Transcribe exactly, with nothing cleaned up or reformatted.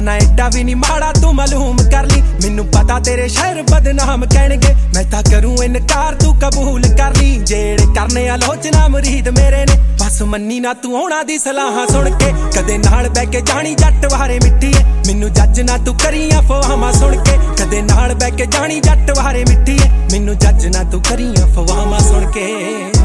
ना एडा भी नहीं माड़ा तू मालूम कर ली मैनू पता तेरे शहर बदनाम कहणगे मैं तां करूं इनकार तू कबूल कर ली जेड़े करने आलोचना मुरीद मेरे ने बस मन्नी ना तू होना दी सलाहां सुन के कदे नाल बैठ के जानी जट वारे मिट्टी है मैनू जज ना तू करी अफवाहां सुन के कदे नाल बैठ के जानी जट वारे मिट्टी है मैनू जज ना तू करी अफवाहां सुन के